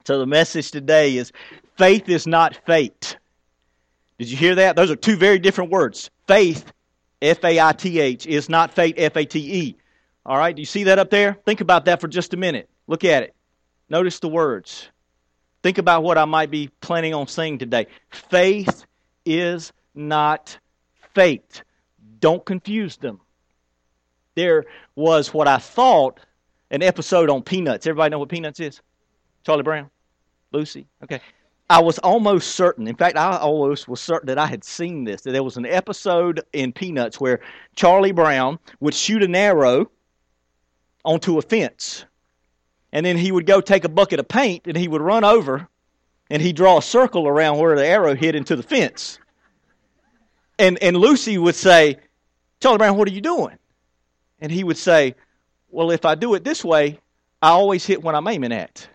So the message today is faith is not fate. Did you hear that? Those are two very different words. Faith, F-A-I-T-H, is not fate, F-A-T-E. All right, do you see that up there? Think about that for just a minute. Look at it. Notice the words. Think about what I might be planning on saying today. Faith is not fate. Don't confuse them. There was what I thought an episode on Peanuts. Everybody know what Peanuts is? Charlie Brown? Lucy? Okay. I was almost certain, in fact, I almost was certain that I had seen this, that there was an episode in Peanuts where Charlie Brown would shoot an arrow onto a fence. And then he would go take a bucket of paint and he would run over and he'd draw a circle around where the arrow hit into the fence. And Lucy would say, Charlie Brown, what are you doing? And he would say, well, if I do it this way, I always hit what I'm aiming at.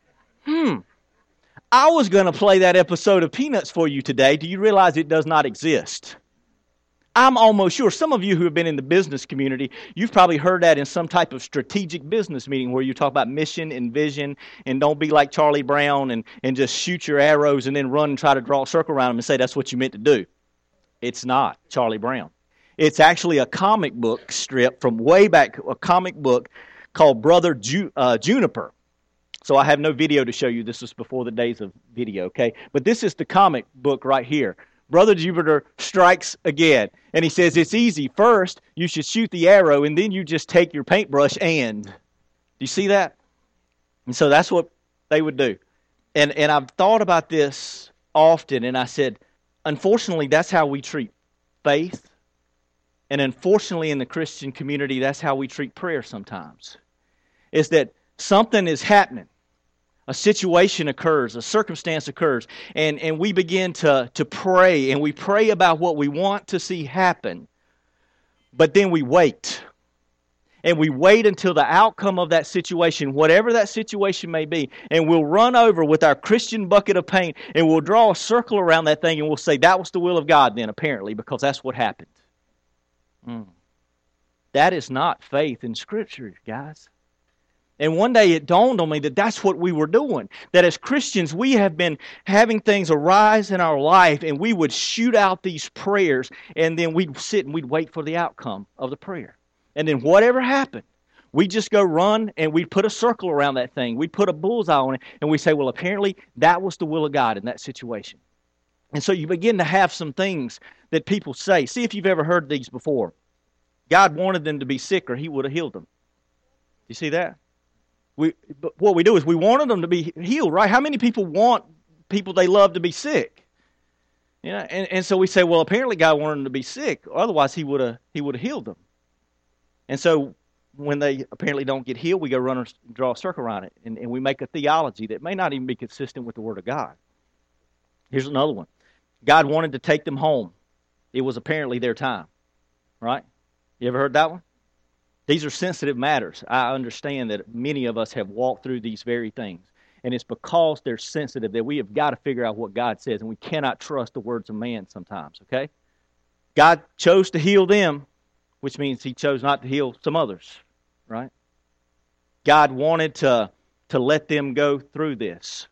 I was going to play that episode of Peanuts for you today. Do you realize it does not exist? I'm almost sure. Some of you who have been in the business community, you've probably heard that in some type of strategic business meeting where you talk about mission and vision and don't be like Charlie Brown and just shoot your arrows and then run and try to draw a circle around them and say that's what you meant to do. It's not Charlie Brown. It's actually a comic book strip from way back, a comic book called Brother Juniper. So I have no video to show you. This was before the days of video, okay? But this is the comic book right here. Brother Juniper strikes again. And he says, it's easy. First, you should shoot the arrow, and then you just take your paintbrush and... Do you see that? And so that's what they would do. And I've thought about this often, and I said, unfortunately, that's how we treat faith. And unfortunately, in the Christian community, that's how we treat prayer sometimes. Is that something is happening. A situation occurs, a circumstance occurs, and we begin to pray, and we pray about what we want to see happen. But then we wait. And we wait until the outcome of that situation, whatever that situation may be, and we'll run over with our Christian bucket of paint, and we'll draw a circle around that thing, and we'll say, that was the will of God then, apparently, because that's what happened. That is not faith in Scripture, guys. And one day it dawned on me that that's what we were doing. That as Christians, we have been having things arise in our life, and we would shoot out these prayers, and then we'd sit and we'd wait for the outcome of the prayer. And then whatever happened, we'd just go run, and we'd put a circle around that thing. We'd put a bullseye on it, and we say, well, apparently that was the will of God in that situation. And so you begin to have some things that people say. See if you've ever heard these before. God wanted them to be sick, or He would have healed them. You see that? But what we do is we wanted them to be healed, right? How many people want people they love to be sick? You know, and so we say, well, apparently God wanted them to be sick, otherwise He would have healed them. And so when they apparently don't get healed, we go run and draw a circle around it, and we make a theology that may not even be consistent with the Word of God. Here's another one. God wanted to take them home. It was apparently their time, right? You ever heard that one? These are sensitive matters. I understand that many of us have walked through these very things. And it's because they're sensitive that we have got to figure out what God says. And we cannot trust the words of man sometimes, okay? God chose to heal them, which means He chose not to heal some others, right? God wanted to let them go through this.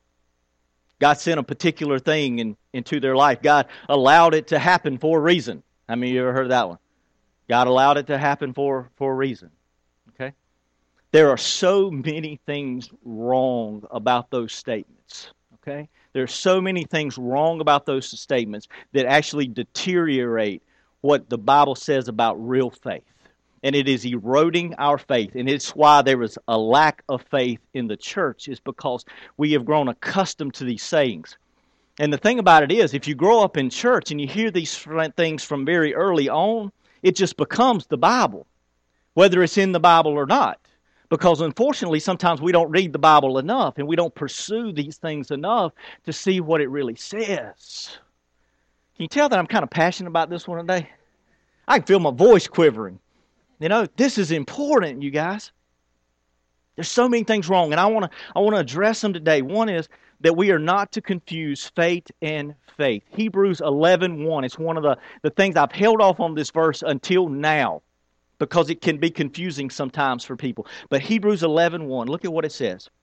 God sent a particular thing into their life. God allowed it to happen for a reason. How many of you ever heard that one? God allowed it to happen for a reason. Okay? There are so many things wrong about those statements. Okay? There are so many things wrong about those statements that actually deteriorate what the Bible says about real faith. And it is eroding our faith. And it's why there is a lack of faith in the church, is because we have grown accustomed to these sayings. And the thing about it is, if you grow up in church and you hear these things from very early on, it just becomes the Bible, whether it's in the Bible or not. Because unfortunately, sometimes we don't read the Bible enough, and we don't pursue these things enough to see what it really says. Can you tell that I'm kind of passionate about this one today? I can feel my voice quivering. You know, this is important, you guys. There's so many things wrong, and I want to address them today. One is that we are not to confuse faith and faith. Hebrews 11:1. It's one of the things I've held off on this verse until now, because it can be confusing sometimes for people. But Hebrews 11:1, look at what it says.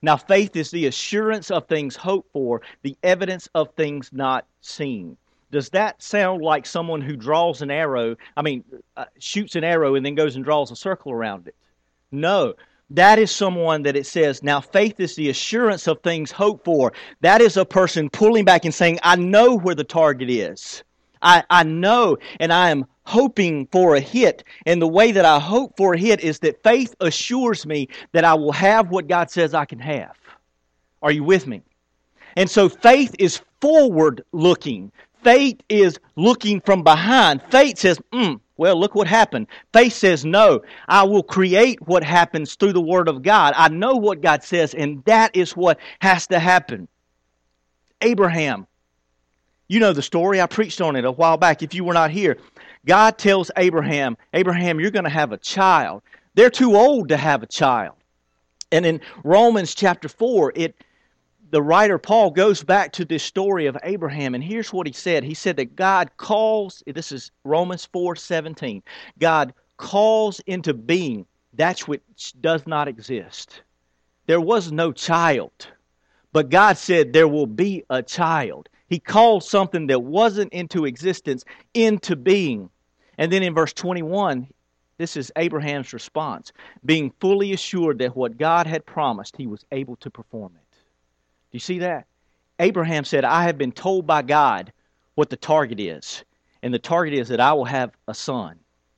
Now faith is the assurance of things hoped for, the evidence of things not seen. Does that sound like someone who draws an arrow, shoots an arrow and then goes and draws a circle around it? No. That is someone that it says, now faith is the assurance of things hoped for. That is a person pulling back and saying, I know where the target is. I know, and I am hoping for a hit. And the way that I hope for a hit is that faith assures me that I will have what God says I can have. Are you with me? And so faith is forward-looking. Faith is looking from behind. Faith says, well, look what happened. Faith says, no, I will create what happens through the Word of God. I know what God says, and that is what has to happen. Abraham. You know the story. I preached on it a while back if you were not here. God tells Abraham, Abraham, you're going to have a child. They're too old to have a child. And in Romans chapter 4, the writer Paul goes back to this story of Abraham, and here's what he said. He said that God calls, this is Romans 4:17, God calls into being that which does not exist. There was no child, but God said there will be a child. He called something that wasn't into existence into being. And then in verse 21, this is Abraham's response, being fully assured that what God had promised, he was able to perform it. Do you see that? Abraham said, I have been told by God what the target is. And the target is that I will have a son.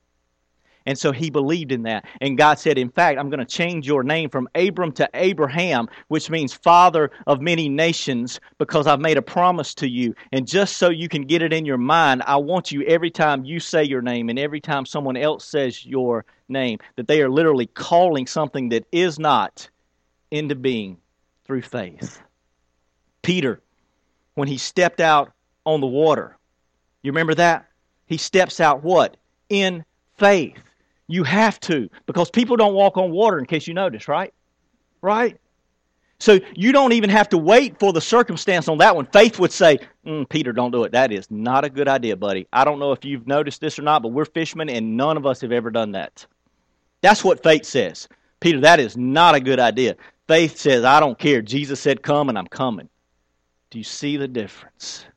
And so he believed in that. And God said, in fact, I'm going to change your name from Abram to Abraham, which means father of many nations, because I've made a promise to you. And just so you can get it in your mind, I want you every time you say your name and every time someone else says your name, that they are literally calling something that is not into being through faith. Peter, when he stepped out on the water, you remember that? He steps out what? In faith. You have to, because people don't walk on water, in case you notice, right? Right? So you don't even have to wait for the circumstance on that one. Faith would say, Peter, don't do it. That is not a good idea, buddy. I don't know if you've noticed this or not, but we're fishermen and none of us have ever done that. That's what faith says. Peter, that is not a good idea. Faith says, I don't care. Jesus said come and I'm coming. Do you see the difference?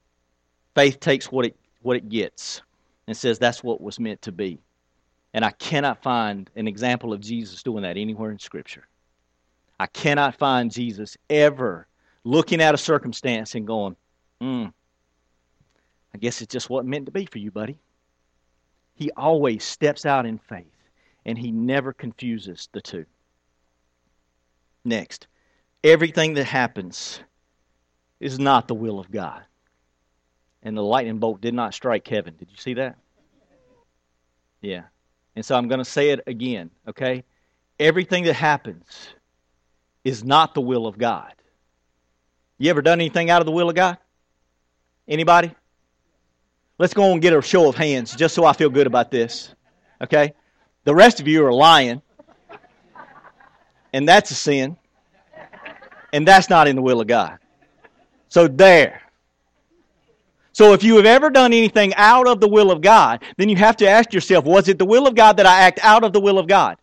Faith takes what it gets and says that's what was meant to be. And I cannot find an example of Jesus doing that anywhere in Scripture. I cannot find Jesus ever looking at a circumstance and going, I guess it just wasn't meant to be for you, buddy. He always steps out in faith, and he never confuses the two. Next, everything that happens is not the will of God. And the lightning bolt did not strike Kevin. Did you see that? Yeah. And so I'm going to say it again, okay? Everything that happens is not the will of God. You ever done anything out of the will of God? Anybody? Let's go and get a show of hands just so I feel good about this, okay? The rest of you are lying, and that's a sin, and that's not in the will of God. So there. So if you have ever done anything out of the will of God, then you have to ask yourself, was it the will of God that I act out of the will of God?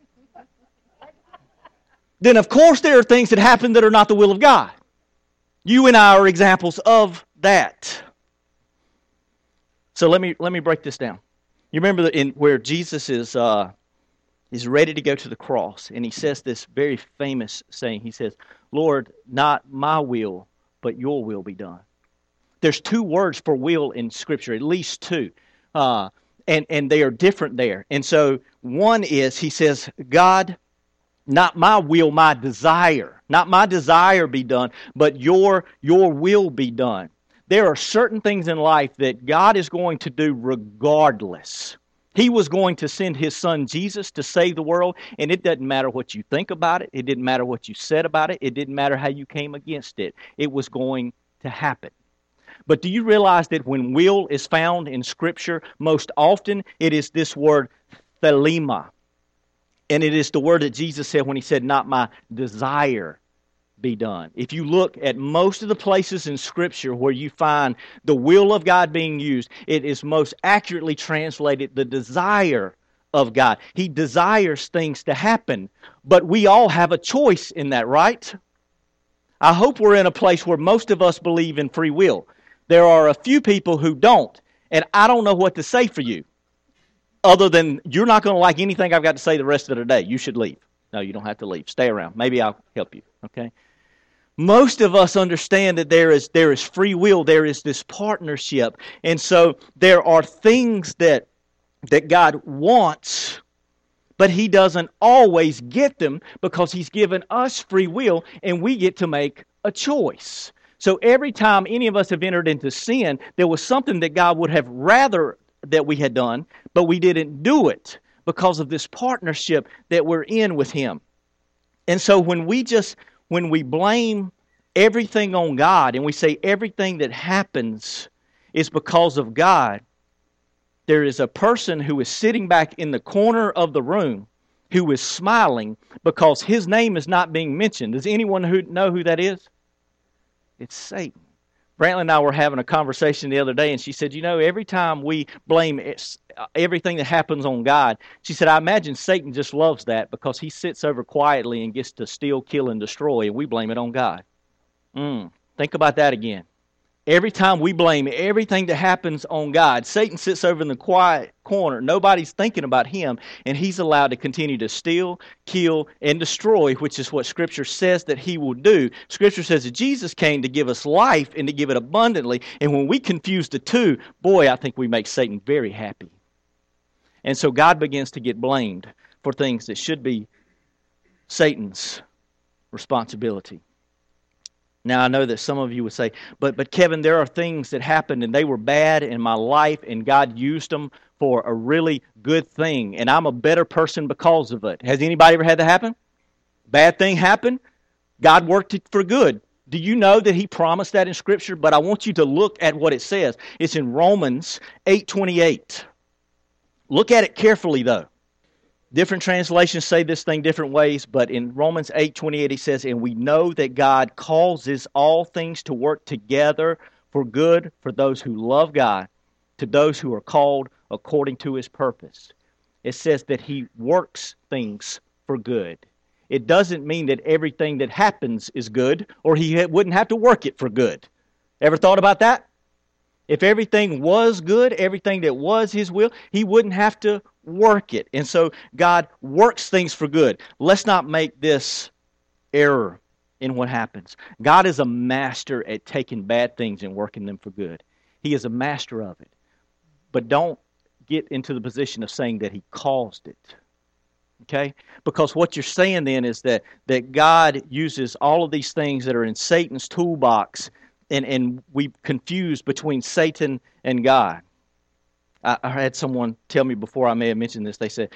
Then of course there are things that happen that are not the will of God. You and I are examples of that. So let me break this down. You remember where Jesus is ready to go to the cross, and he says this very famous saying. He says, Lord, not my will, but your will be done. There's two words for will in Scripture, at least two. And they are different there. And so one is, he says, God, not my will, my desire. Not my desire be done, but your will be done. There are certain things in life that God is going to do regardless. He was going to send His Son Jesus to save the world, and it doesn't matter what you think about it. It didn't matter what you said about it. It didn't matter how you came against it. It was going to happen. But do you realize that when will is found in Scripture, most often it is this word thelema. And it is the word that Jesus said when He said, not my desire be done. If you look at most of the places in Scripture where you find the will of God being used, it is most accurately translated the desire of God. He desires things to happen, but we all have a choice in that, right? I hope we're in a place where most of us believe in free will. There are a few people who don't, and I don't know what to say for you, other than you're not going to like anything I've got to say the rest of the day. You should leave. No, you don't have to leave. Stay around. Maybe I'll help you, okay? Most of us understand that there is free will. There is this partnership. And so there are things that God wants, but He doesn't always get them because He's given us free will and we get to make a choice. So every time any of us have entered into sin, there was something that God would have rather that we had done, but we didn't do it because of this partnership that we're in with Him. And so when we blame everything on God and we say everything that happens is because of God, there is a person who is sitting back in the corner of the room who is smiling because his name is not being mentioned. Does anyone know who that is? It's Satan. Brantley and I were having a conversation the other day, and she said, every time we blame everything that happens on God, she said, I imagine Satan just loves that because he sits over quietly and gets to steal, kill, and destroy, and we blame it on God. Think about that again. Every time we blame everything that happens on God, Satan sits over in the quiet corner. Nobody's thinking about him, and he's allowed to continue to steal, kill, and destroy, which is what Scripture says that he will do. Scripture says that Jesus came to give us life and to give it abundantly, and when we confuse the two, boy, I think we make Satan very happy. And so God begins to get blamed for things that should be Satan's responsibility. Now, I know that some of you would say, but Kevin, there are things that happened and they were bad in my life and God used them for a really good thing and I'm a better person because of it. Has anybody ever had that happen? Bad thing happened, God worked it for good. Do you know that He promised that in Scripture? But I want you to look at what it says. It's in Romans 8:28. Look at it carefully, though. Different translations say this thing different ways, but in Romans 8:28 he says, and we know that God causes all things to work together for good for those who love God, to those who are called according to His purpose. It says that He works things for good. It doesn't mean that everything that happens is good, or He wouldn't have to work it for good. Ever thought about that? If everything was good, everything that was His will, He wouldn't have to work it. And so God works things for good. Let's not make this error in what happens. God is a master at taking bad things and working them for good. He is a master of it. But don't get into the position of saying that He caused it. Okay? Because what you're saying then is that God uses all of these things that are in Satan's toolbox, and we confuse between Satan and God. I had someone tell me before, I may have mentioned this, they said,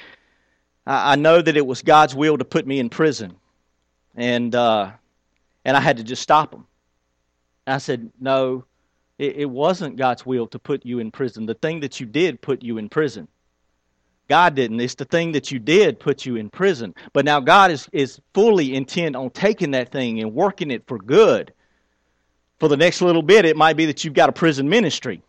I know that it was God's will to put me in prison, and I had to just stop them. I said, no, it wasn't God's will to put you in prison. The thing that you did put you in prison. God didn't. It's the thing that you did put you in prison. But now God is fully intent on taking that thing and working it for good. For the next little bit, it might be that you've got a prison ministry,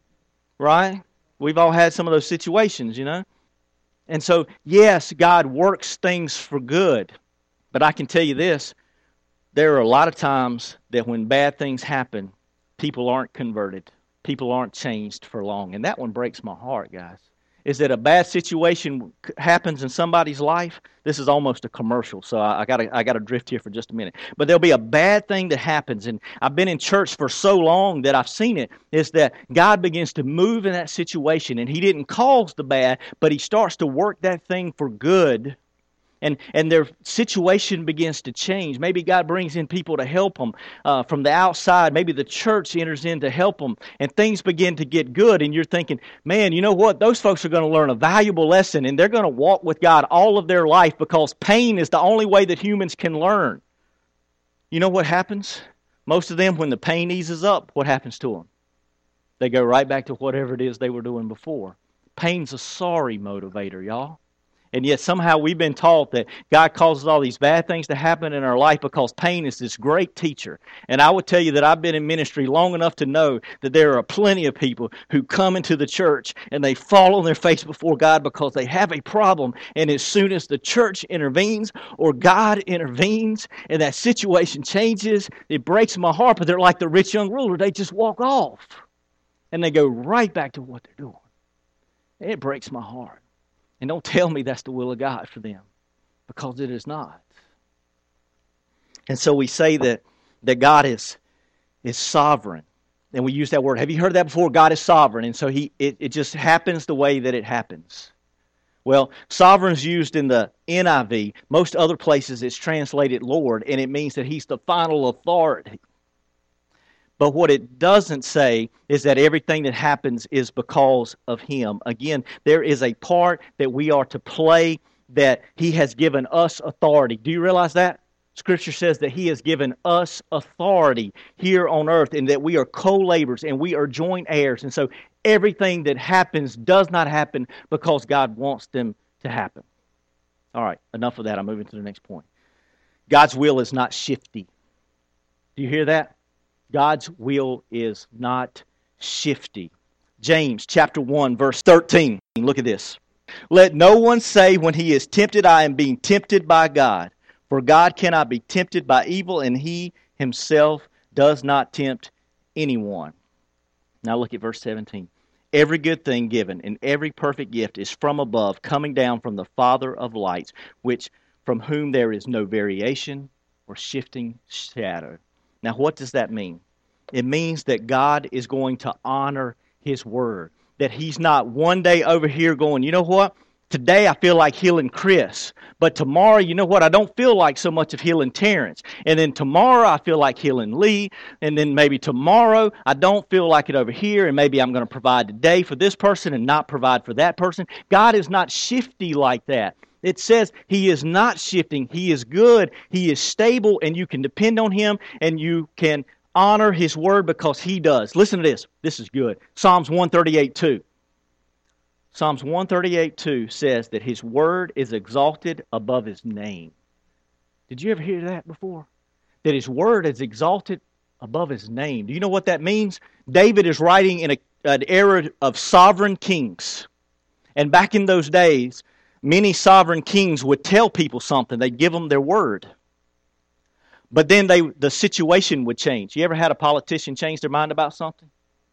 right? We've all had some of those situations, And so, yes, God works things for good. But I can tell you this, there are a lot of times that when bad things happen, people aren't converted. People aren't changed for long. And that one breaks my heart, guys. Is that a bad situation happens in somebody's life? This is almost a commercial, so I gotta drift here for just a minute. But there'll be a bad thing that happens, and I've been in church for so long that I've seen it, is that God begins to move in that situation, and He didn't cause the bad, but He starts to work that thing for good. And their situation begins to change. Maybe God brings in people to help them from the outside. Maybe the church enters in to help them, and things begin to get good. And you're thinking, man, you know what? Those folks are going to learn a valuable lesson, and they're going to walk with God all of their life because pain is the only way that humans can learn. You know what happens? Most of them, when the pain eases up, what happens to them? They go right back to whatever it is they were doing before. Pain's a sorry motivator, y'all. And yet somehow we've been taught that God causes all these bad things to happen in our life because pain is this great teacher. And I would tell you that I've been in ministry long enough to know that there are plenty of people who come into the church and they fall on their face before God because they have a problem. And as soon as the church intervenes or God intervenes and that situation changes, it breaks my heart. But they're like the rich young ruler. They just walk off and they go right back to what they're doing. It breaks my heart. And don't tell me that's the will of God for them, because it is not. And so we say that God is sovereign. And we use that word. Have you heard that before? God is sovereign. And so it just happens the way that it happens. Well, sovereign is used in the NIV. Most other places it's translated Lord, and it means that He's the final authority. But what it doesn't say is that everything that happens is because of Him. Again, there is a part that we are to play, that He has given us authority. Do you realize that? Scripture says that He has given us authority here on earth, and that we are co-laborers and we are joint heirs. And so everything that happens does not happen because God wants them to happen. All right, enough of that. I'm moving to the next point. God's will is not shifty. Do you hear that? God's will is not shifty. James chapter 1, verse 13. Look at this. Let no one say when he is tempted, I am being tempted by God. For God cannot be tempted by evil, and He Himself does not tempt anyone. Now look at verse 17. Every good thing given and every perfect gift is from above, coming down from the Father of lights, from whom there is no variation or shifting shadow. Now, what does that mean? It means that God is going to honor His Word. That He's not one day over here going, you know what? Today I feel like healing Chris. But tomorrow, you know what? I don't feel like so much of healing Terrence. And then tomorrow I feel like healing Lee. And then maybe tomorrow I don't feel like it over here. And maybe I'm going to provide today for this person and not provide for that person. God is not shifty like that. It says He is not shifting. He is good. He is stable, and you can depend on Him, and you can honor His Word because He does. Listen to this. This is good. Psalms 138:2. Psalms 138:2 says that His Word is exalted above His name. Did you ever hear that before? That His Word is exalted above His name. Do you know what that means? David is writing in an era of sovereign kings. And back in those days, many sovereign kings would tell people something. They'd give them their word. But then the situation would change. You ever had a politician change their mind about something?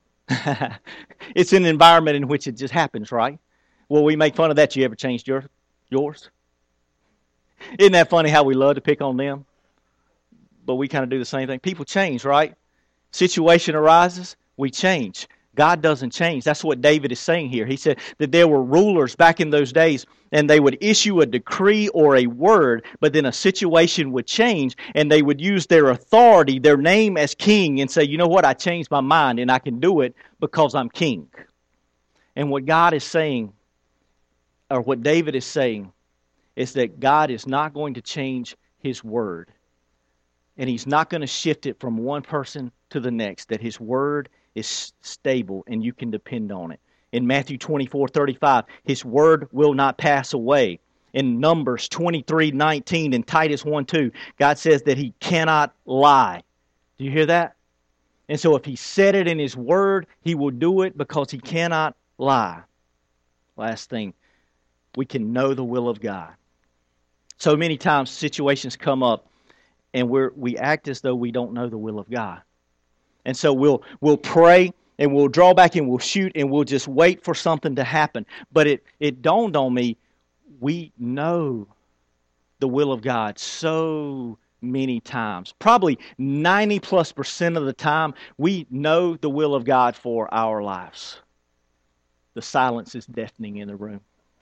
It's an environment in which it just happens, right? Well, we make fun of that. You ever changed yours? Isn't that funny how we love to pick on them? But we kind of do the same thing. People change, right? Situation arises, we change. God doesn't change. That's what David is saying here. He said that there were rulers back in those days, and they would issue a decree or a word, but then a situation would change, and they would use their authority, their name as king, and say, you know what, I changed my mind, and I can do it because I'm king. And what God is saying, or what David is saying, is that God is not going to change His word. And He's not going to shift it from one person to the next, that His word is stable and you can depend on it. In Matthew 24:35, His word will not pass away. In Numbers 23:19 and Titus 1:2, God says that He cannot lie. Do you hear that? And so if He said it in His word, He will do it because He cannot lie. Last thing, we can know the will of God. So many times situations come up and we act as though we don't know the will of God. And so we'll pray and we'll draw back and we'll shoot and we'll just wait for something to happen. But it dawned on me, we know the will of God so many times. Probably 90+% of the time, we know the will of God for our lives. The silence is deafening in the room.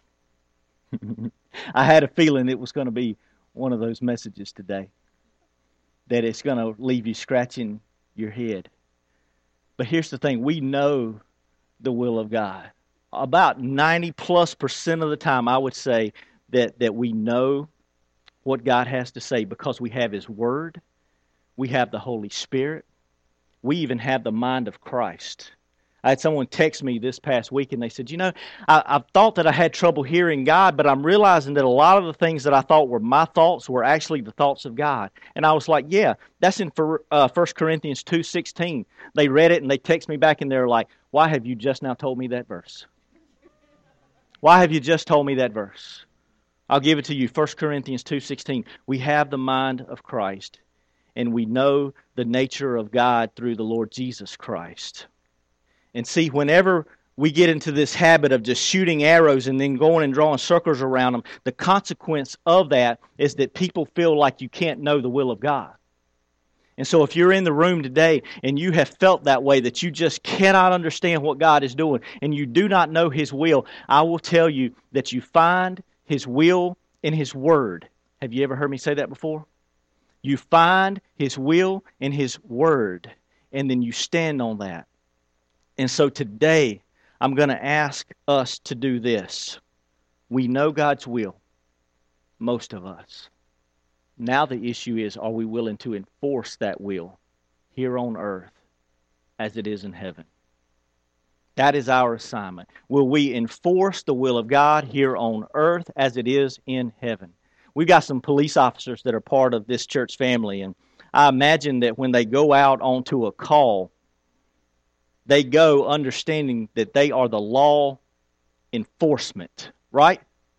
I had a feeling it was going to be one of those messages today, that it's going to leave you scratching your head. But here's the thing, we know the will of God. About 90+% of the time, I would say that we know what God has to say because we have His Word, we have the Holy Spirit, we even have the mind of Christ. I had someone text me this past week, and they said, I've thought that I had trouble hearing God, but I'm realizing that a lot of the things that I thought were my thoughts were actually the thoughts of God. And I was like, yeah, that's in 1 Corinthians 2:16. They read it, and they text me back, and they're like, why have you just now told me that verse? Why have you just told me that verse? I'll give it to you. 1 Corinthians 2:16. We have the mind of Christ, and we know the nature of God through the Lord Jesus Christ. And see, whenever we get into this habit of just shooting arrows and then going and drawing circles around them, the consequence of that is that people feel like you can't know the will of God. And so if you're in the room today and you have felt that way, that you just cannot understand what God is doing and you do not know His will, I will tell you that you find His will in His Word. Have you ever heard me say that before? You find His will in His Word, and then you stand on that. And so today, I'm going to ask us to do this. We know God's will, most of us. Now the issue is, are we willing to enforce that will here on earth as it is in heaven? That is our assignment. Will we enforce the will of God here on earth as it is in heaven? We've got some police officers that are part of this church family, and I imagine that when they go out onto a call, they go understanding that they are the law enforcement, right?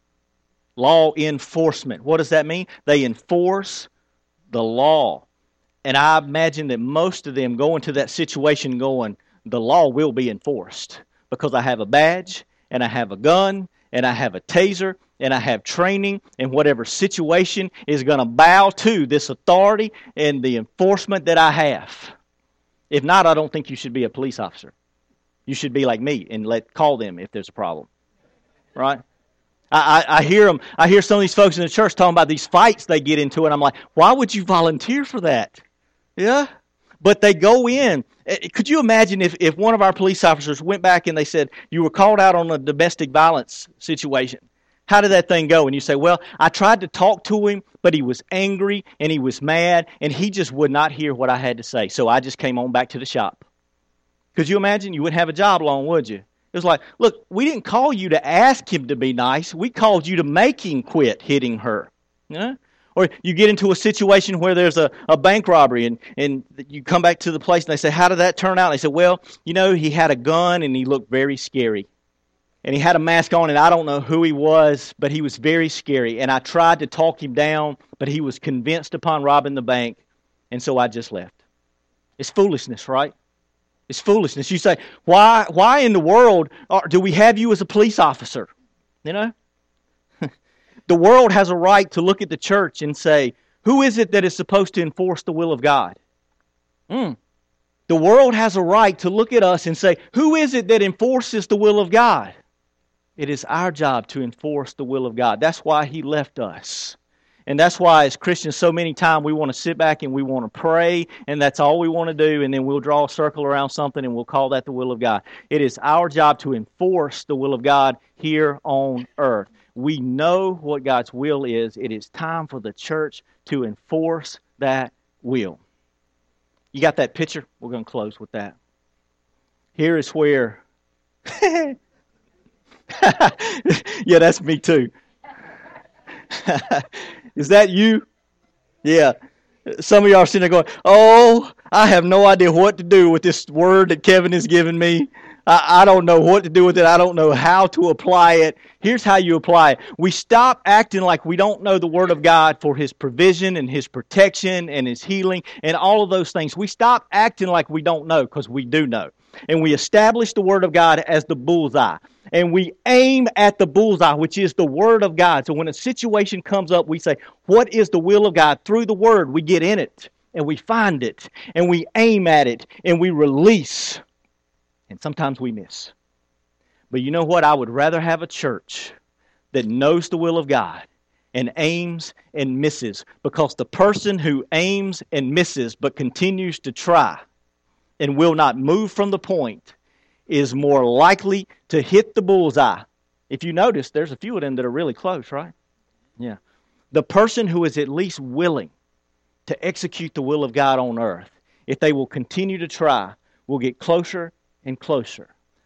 Law enforcement. What does that mean? They enforce the law. And I imagine that most of them go into that situation going, the law will be enforced because I have a badge, and I have a gun, and I have a taser, and I have training, and whatever situation is going to bow to this authority and the enforcement that I have. If not, I don't think you should be a police officer. You should be like me and call them if there's a problem. Right? I hear them. I hear some of these folks in the church talking about these fights they get into, and I'm like, why would you volunteer for that? Yeah? But they go in. Could you imagine if one of our police officers went back and they said, you were called out on a domestic violence situation? How did that thing go? And you say, well, I tried to talk to him, but he was angry and he was mad, and he just would not hear what I had to say. So I just came on back to the shop. Could you imagine? You wouldn't have a job long, would you? It was like, look, we didn't call you to ask him to be nice. We called you to make him quit hitting her. Yeah? Or you get into a situation where there's a bank robbery, and you come back to the place and they say, how did that turn out? And they say, well, he had a gun and he looked very scary. And he had a mask on, and I don't know who he was, but he was very scary. And I tried to talk him down, but he was convinced upon robbing the bank, and so I just left. It's foolishness, right? It's foolishness. You say, why in the world do we have you as a police officer? The world has a right to look at the church and say, who is it that is supposed to enforce the will of God? The world has a right to look at us and say, who is it that enforces the will of God? It is our job to enforce the will of God. That's why He left us. And that's why as Christians so many times we want to sit back and we want to pray, and that's all we want to do, and then we'll draw a circle around something and we'll call that the will of God. It is our job to enforce the will of God here on earth. We know what God's will is. It is time for the church to enforce that will. You got that picture? We're going to close with that. Here is where... Yeah, that's me too. Is that you? Yeah. Some of y'all are sitting there going, oh, I have no idea what to do with this word that Kevin has given me. I don't know what to do with it. I don't know how to apply it. Here's how you apply it. We stop acting like we don't know the Word of God for His provision and His protection and His healing and all of those things. We stop acting like we don't know, because we do know. And we establish the Word of God as the bullseye. And we aim at the bullseye, which is the Word of God. So when a situation comes up, we say, what is the will of God? Through the Word, we get in it, and we find it, and we aim at it, and we release. And sometimes we miss. But you know what? I would rather have a church that knows the will of God and aims and misses. Because the person who aims and misses but continues to try and will not move from the point is more likely to hit the bullseye. If you notice, there's a few of them that are really close, right? Yeah. The person who is at least willing to execute the will of God on earth, if they will continue to try, will get closer and closer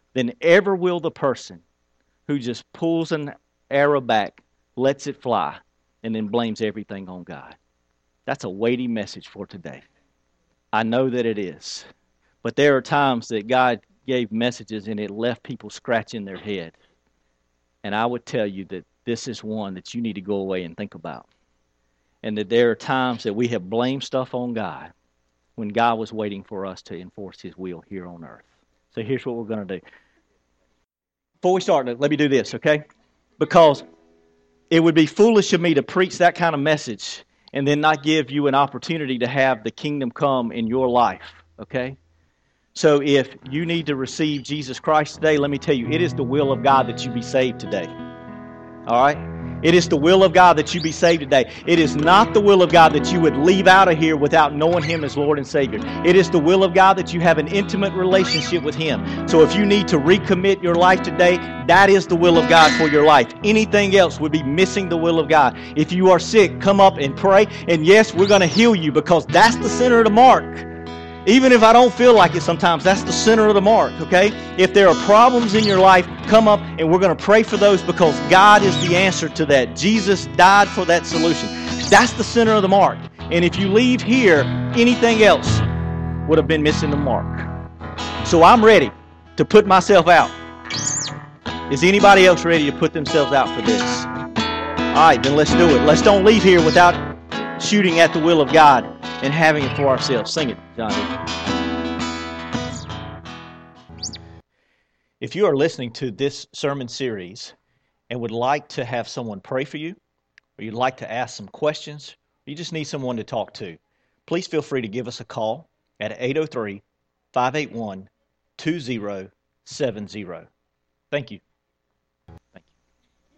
than ever will the person who just pulls an arrow back, lets it fly, and then blames everything on God. That's a weighty message for today. I know that it is. But there are times that God gave messages and it left people scratching their head. And I would tell you that this is one that you need to go away and think about. And that there are times that we have blamed stuff on God when God was waiting for us to enforce His will here on earth. So here's what we're going to do. Before we start, let me do this, okay? Because it would be foolish of me to preach that kind of message and then not give you an opportunity to have the kingdom come in your life, okay? So if you need to receive Jesus Christ today, let me tell you, it is the will of God that you be saved today. All right? It is the will of God that you be saved today. It is not the will of God that you would leave out of here without knowing Him as Lord and Savior. It is the will of God that you have an intimate relationship with Him. So if you need to recommit your life today, that is the will of God for your life. Anything else would be missing the will of God. If you are sick, come up and pray. And yes, we're going to heal you because that's the center of the mark. Even if I don't feel like it sometimes, that's the center of the mark, okay? If there are problems in your life, come up and we're going to pray for those because God is the answer to that. Jesus died for that solution. That's the center of the mark. And if you leave here, anything else would have been missing the mark. So I'm ready to put myself out. Is anybody else ready to put themselves out for this? All right, then let's do it. Let's don't leave here without shooting at the will of God and having it for ourselves. Sing it, Johnny. If you are listening to this sermon series and would like to have someone pray for you, or you'd like to ask some questions, or you just need someone to talk to, please feel free to give us a call at 803-581-2070. Thank you.